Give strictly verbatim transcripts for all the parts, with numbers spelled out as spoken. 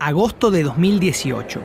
agosto de dos mil dieciocho.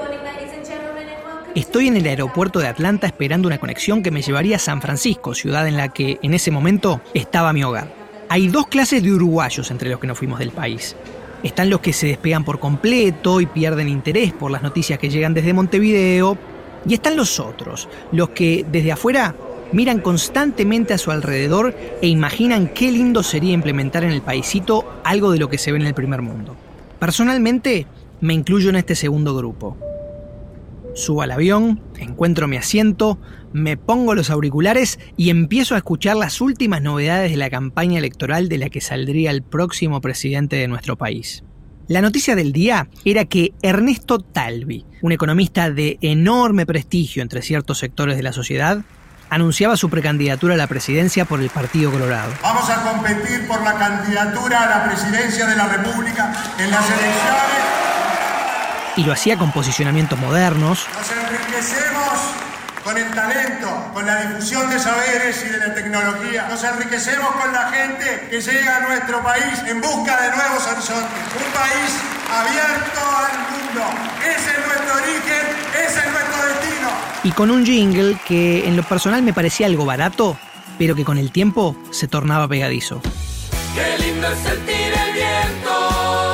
Estoy en el aeropuerto de Atlanta esperando una conexión que me llevaría a San Francisco, ciudad en la que en ese momento estaba mi hogar. Hay dos clases de uruguayos entre los que nos fuimos del país. Están los que se despegan por completo y pierden interés por las noticias que llegan desde Montevideo. Y están los otros, los que desde afuera miran constantemente a su alrededor e imaginan qué lindo sería implementar en el paisito algo de lo que se ve en el primer mundo. Personalmente, me incluyo en este segundo grupo. Subo al avión, encuentro mi asiento, me pongo los auriculares y empiezo a escuchar las últimas novedades de la campaña electoral de la que saldría el próximo presidente de nuestro país. La noticia del día era que Ernesto Talvi, un economista de enorme prestigio entre ciertos sectores de la sociedad, anunciaba su precandidatura a la presidencia por el Partido Colorado. Vamos a competir por la candidatura a la presidencia de la República en las elecciones. Y lo hacía con posicionamientos modernos. Nos enriquecemos con el talento, con la difusión de saberes y de la tecnología. Nos enriquecemos con la gente que llega a nuestro país en busca de nuevos horizontes. Un país abierto al mundo. Ese es nuestro origen, ese es nuestro destino. Y con un jingle que en lo personal me parecía algo barato, pero que con el tiempo se tornaba pegadizo. Qué lindo es sentir el viento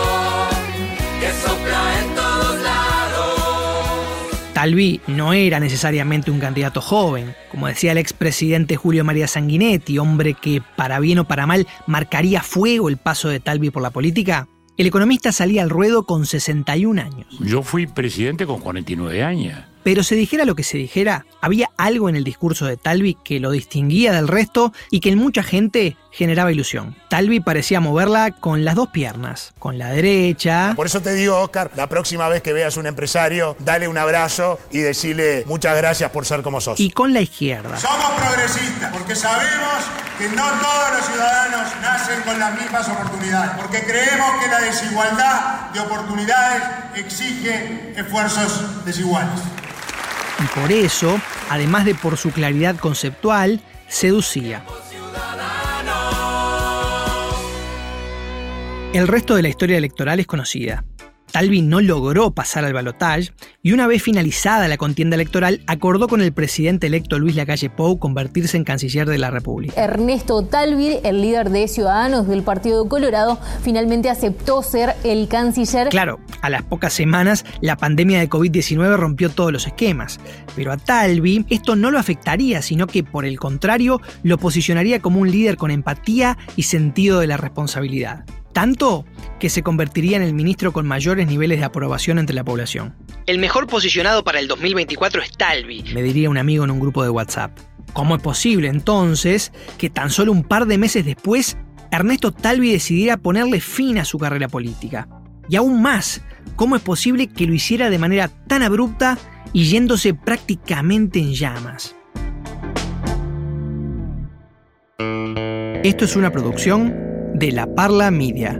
que sopla en todos lados. Talvi no era necesariamente un candidato joven. Como decía el expresidente Julio María Sanguinetti, hombre que, para bien o para mal, marcaría fuego el paso de Talvi por la política, el economista salía al ruedo con sesenta y un años. Yo fui presidente con cuarenta y nueve años. Pero se dijera lo que se dijera, había algo en el discurso de Talvi que lo distinguía del resto y que en mucha gente generaba ilusión. Talvi parecía moverla con las dos piernas, con la derecha. Por eso te digo, Oscar, la próxima vez que veas un empresario, dale un abrazo y decirle muchas gracias por ser como sos. Y con la izquierda. Somos progresistas porque sabemos que no todos los ciudadanos nacen con las mismas oportunidades, porque creemos que la desigualdad de oportunidades exige esfuerzos desiguales. Y por eso, además de por su claridad conceptual, seducía. El resto de la historia electoral es conocida. Talvi no logró pasar al balotaje y una vez finalizada la contienda electoral acordó con el presidente electo Luis Lacalle Pou convertirse en canciller de la República. Ernesto Talvi, el líder de Ciudadanos del Partido Colorado, finalmente aceptó ser el canciller. Claro, a las pocas semanas la pandemia de covid diecinueve rompió todos los esquemas, pero a Talvi esto no lo afectaría, sino que por el contrario lo posicionaría como un líder con empatía y sentido de la responsabilidad. Tanto que se convertiría en el ministro con mayores niveles de aprobación entre la población. El mejor posicionado para el dos mil veinticuatro es Talvi, me diría un amigo en un grupo de WhatsApp. ¿Cómo es posible entonces que tan solo un par de meses después Ernesto Talvi decidiera ponerle fin a su carrera política? Y aún más, ¿cómo es posible que lo hiciera de manera tan abrupta y yéndose prácticamente en llamas? Esto es una producción de La Parla Media.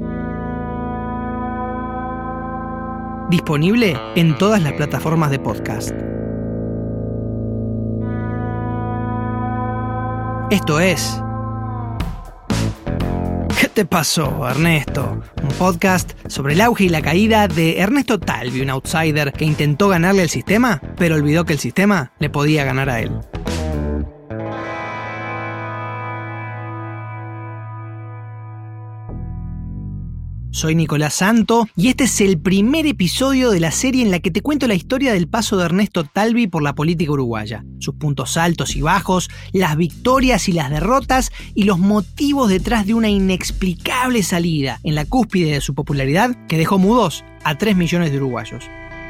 Disponible en todas las plataformas de podcast. Esto es ¿Qué te pasó, Ernesto? Un podcast sobre el auge y la caída de Ernesto Talvi, un outsider que intentó ganarle al sistema, pero olvidó que el sistema le podía ganar a él. Soy Nicolás Santo y este es el primer episodio de la serie en la que te cuento la historia del paso de Ernesto Talvi por la política uruguaya, sus puntos altos y bajos, las victorias y las derrotas y los motivos detrás de una inexplicable salida en la cúspide de su popularidad que dejó mudos a tres millones de uruguayos.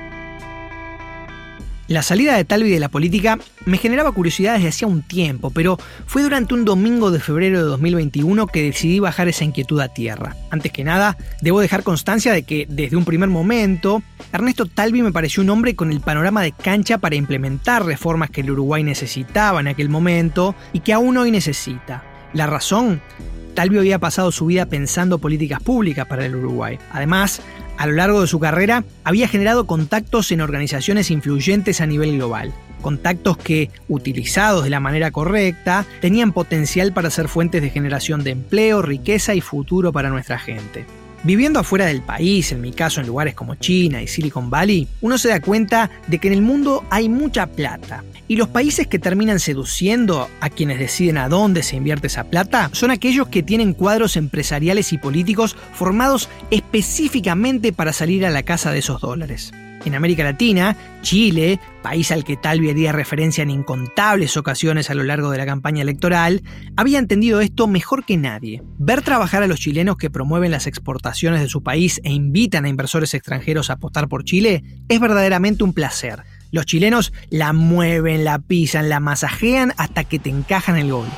La salida de Talvi de la política me generaba curiosidad desde hacía un tiempo, pero fue durante un domingo de febrero de dos mil veintiuno que decidí bajar esa inquietud a tierra. Antes que nada, debo dejar constancia de que, desde un primer momento, Ernesto Talvi me pareció un hombre con el panorama de cancha para implementar reformas que el Uruguay necesitaba en aquel momento y que aún hoy necesita. La razón, Talvi había pasado su vida pensando políticas públicas para el Uruguay. Además, a lo largo de su carrera, había generado contactos en organizaciones influyentes a nivel global. Contactos que, utilizados de la manera correcta, tenían potencial para ser fuentes de generación de empleo, riqueza y futuro para nuestra gente. Viviendo afuera del país, en mi caso en lugares como China y Silicon Valley, uno se da cuenta de que en el mundo hay mucha plata. Y los países que terminan seduciendo a quienes deciden a dónde se invierte esa plata son aquellos que tienen cuadros empresariales y políticos formados específicamente para salir a la caza de esos dólares. En América Latina, Chile, país al que Talvi haría referencia en incontables ocasiones a lo largo de la campaña electoral, había entendido esto mejor que nadie. Ver trabajar a los chilenos que promueven las exportaciones de su país e invitan a inversores extranjeros a apostar por Chile es verdaderamente un placer. Los chilenos la mueven, la pisan, la masajean hasta que te encajan el gol.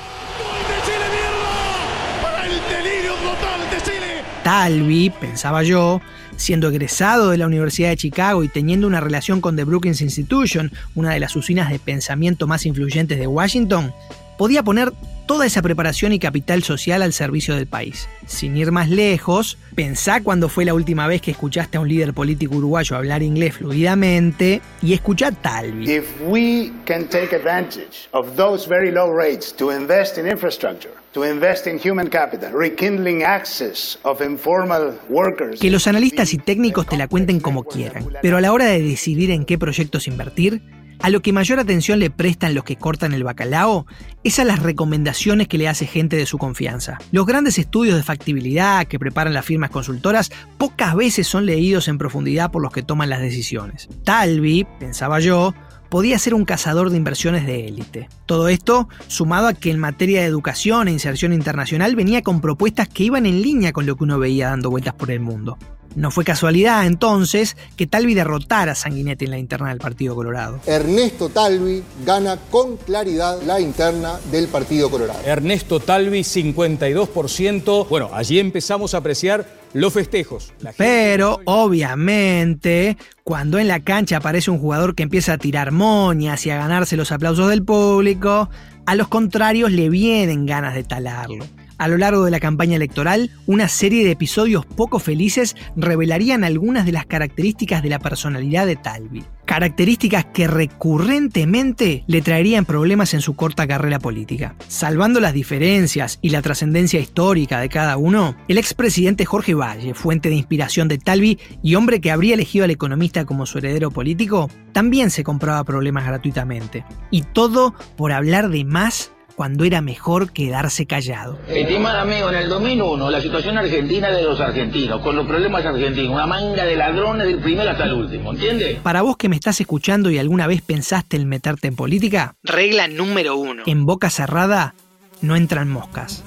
Talvi, pensaba yo, siendo egresado de la Universidad de Chicago y teniendo una relación con The Brookings Institution, una de las usinas de pensamiento más influyentes de Washington, podía poner toda esa preparación y capital social al servicio del país. Sin ir más lejos, pensá cuándo fue la última vez que escuchaste a un líder político uruguayo hablar inglés fluidamente y escuchá Talvi. If we can take advantage of those very low rates to invest in infrastructure, to invest in human capital, rekindling access of informal workers. Que los analistas y técnicos te la cuenten como quieran, pero a la hora de decidir en qué proyectos invertir, a lo que mayor atención le prestan los que cortan el bacalao es a las recomendaciones que le hace gente de su confianza. Los grandes estudios de factibilidad que preparan las firmas consultoras pocas veces son leídos en profundidad por los que toman las decisiones. Talvi, pensaba yo, podía ser un cazador de inversiones de élite. Todo esto sumado a que en materia de educación e inserción internacional venía con propuestas que iban en línea con lo que uno veía dando vueltas por el mundo. No fue casualidad, entonces, que Talvi derrotara a Sanguinetti en la interna del Partido Colorado. Ernesto Talvi gana con claridad la interna del Partido Colorado. Ernesto Talvi, cincuenta y dos por ciento. Bueno, allí empezamos a apreciar los festejos. Pero, obviamente, cuando en la cancha aparece un jugador que empieza a tirar moñas y a ganarse los aplausos del público, a los contrarios le vienen ganas de talarlo. A lo largo de la campaña electoral, una serie de episodios poco felices revelarían algunas de las características de la personalidad de Talvi. Características que recurrentemente le traerían problemas en su corta carrera política. Salvando las diferencias y la trascendencia histórica de cada uno, el expresidente Jorge Valle, fuente de inspiración de Talvi y hombre que habría elegido al economista como su heredero político, también se compraba problemas gratuitamente. Y todo por hablar de más cuando era mejor quedarse callado. Estimado amigo, en el dos mil uno, la situación argentina de los argentinos, con los problemas argentinos, una manga de ladrones del primero hasta el último, ¿entiendes? Para vos que me estás escuchando y alguna vez pensaste en meterte en política, regla número uno: en boca cerrada no entran moscas.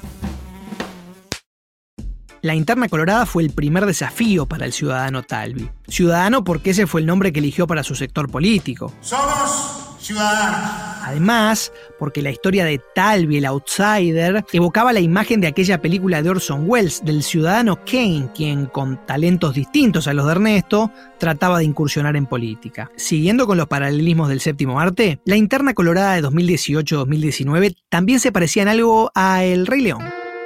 La interna colorada fue el primer desafío para el ciudadano Talvi. Ciudadano porque ese fue el nombre que eligió para su sector político. Somos ciudadanos. Además, porque la historia de Talvi, el outsider, evocaba la imagen de aquella película de Orson Welles, del ciudadano Kane, quien con talentos distintos a los de Ernesto, trataba de incursionar en política. Siguiendo con los paralelismos del séptimo arte, la interna colorada de dos mil dieciocho dos mil diecinueve también se parecía en algo a El Rey León.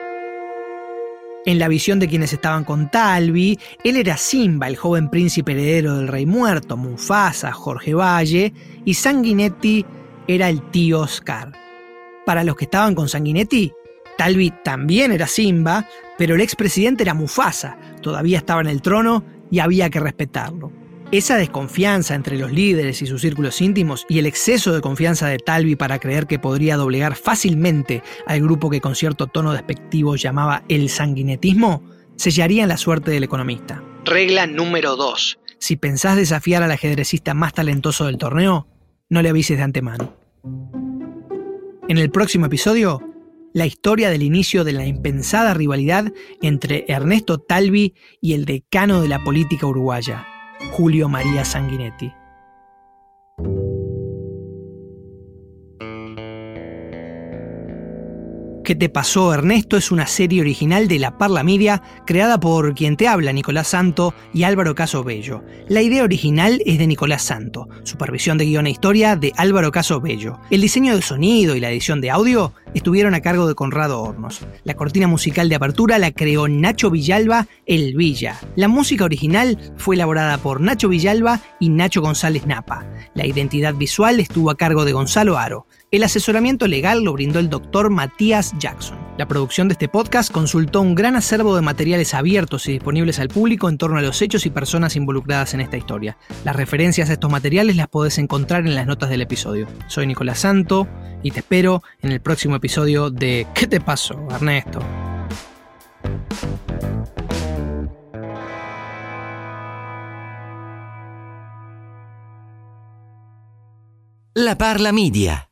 En la visión de quienes estaban con Talvi, él era Simba, el joven príncipe heredero del rey muerto, Mufasa, Jorge Valle, y Sanguinetti era el tío Oscar. Para los que estaban con Sanguinetti, Talvi también era Simba, pero el expresidente era Mufasa, todavía estaba en el trono y había que respetarlo. Esa desconfianza entre los líderes y sus círculos íntimos y el exceso de confianza de Talvi para creer que podría doblegar fácilmente al grupo que con cierto tono despectivo llamaba el sanguinetismo, sellarían la suerte del economista. Regla número dos. Si pensás desafiar al ajedrecista más talentoso del torneo, no le avises de antemano. En el próximo episodio, la historia del inicio de la impensada rivalidad entre Ernesto Talvi y el decano de la política uruguaya, Julio María Sanguinetti. ¿Qué te pasó, Ernesto? Es una serie original de La Parla Media, creada por quien te habla, Nicolás Santo y Álvaro Caso Bello. La idea original es de Nicolás Santo, supervisión de guión e historia de Álvaro Caso Bello. El diseño de sonido y la edición de audio estuvieron a cargo de Conrado Hornos. La cortina musical de apertura la creó Nacho Villalba, El Villa. La música original fue elaborada por Nacho Villalba y Nacho González Napa. La identidad visual estuvo a cargo de Gonzalo Aro. El asesoramiento legal lo brindó el doctor Matías Jackson. La producción de este podcast consultó un gran acervo de materiales abiertos y disponibles al público en torno a los hechos y personas involucradas en esta historia. Las referencias a estos materiales las podés encontrar en las notas del episodio. Soy Nicolás Santo y te espero en el próximo episodio de ¿Qué te pasó, Ernesto? La Parla Media.